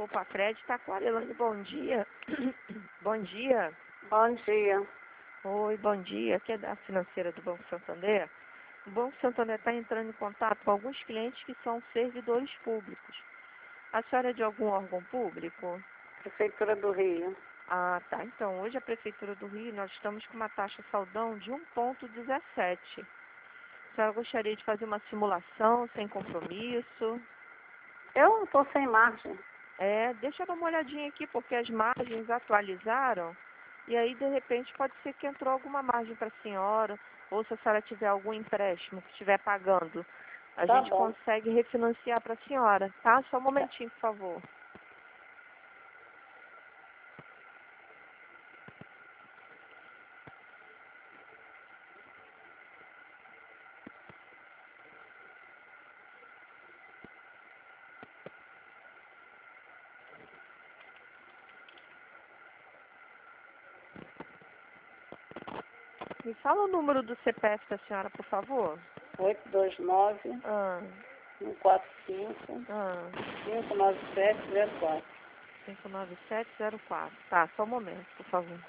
Opa, Crédito Aquarelane, bom dia. Bom dia. Bom dia. Oi, bom dia. Aqui é da financeira do Banco Santander. O Banco Santander está entrando em contato com alguns clientes que são servidores públicos. A senhora é de algum órgão público? Prefeitura do Rio. Ah, tá. Então, hoje a Prefeitura do Rio, nós estamos com uma taxa saldão de 1,17. A senhora gostaria de fazer uma simulação sem compromisso? Eu estou sem margem. Deixa eu dar uma olhadinha aqui, porque as margens atualizaram. E aí, de repente, pode ser que entrou alguma margem para a senhora, ou se a senhora tiver algum empréstimo que estiver pagando, a Tá gente bom. consegue refinanciar para a senhora, tá? Só um momentinho, por favor. Me fala o número do CPF da senhora, por favor. 829 Ah, 145 ah, 59704. 59704. Tá, só um momento, por favor.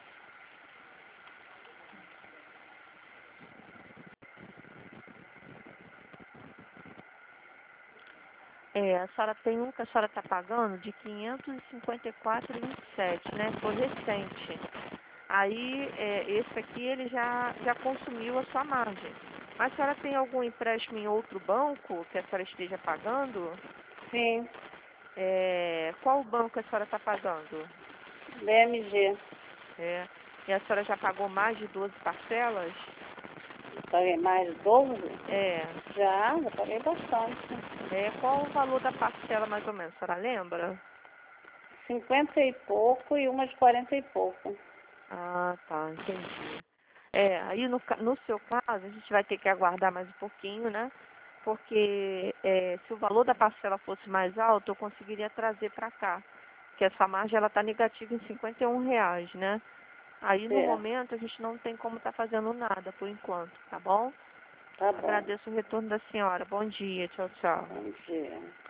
A senhora tem um que a senhora está pagando de 554,27, né? Foi recente. Aí, esse aqui, ele já consumiu a sua margem. Mas a senhora tem algum empréstimo em outro banco que a senhora esteja pagando? Sim, Qual banco a senhora está pagando? BMG. E a senhora já pagou mais de 12 parcelas? Paguei mais de 12? É. Já paguei bastante. Qual o valor da parcela, mais ou menos? A senhora lembra? 50 e pouco e uma de 40 e pouco. Ah, tá, entendi. Aí no seu caso, a gente vai ter que aguardar mais um pouquinho, né? Porque se o valor da parcela fosse mais alto, eu conseguiria trazer para cá. Porque essa margem, ela está negativa em R$ 51, né? Aí, no É, momento, a gente não tem como estar fazendo nada, por enquanto, tá bom? tá bom. Agradeço o retorno da senhora. Bom dia, tchau, tchau. Bom dia.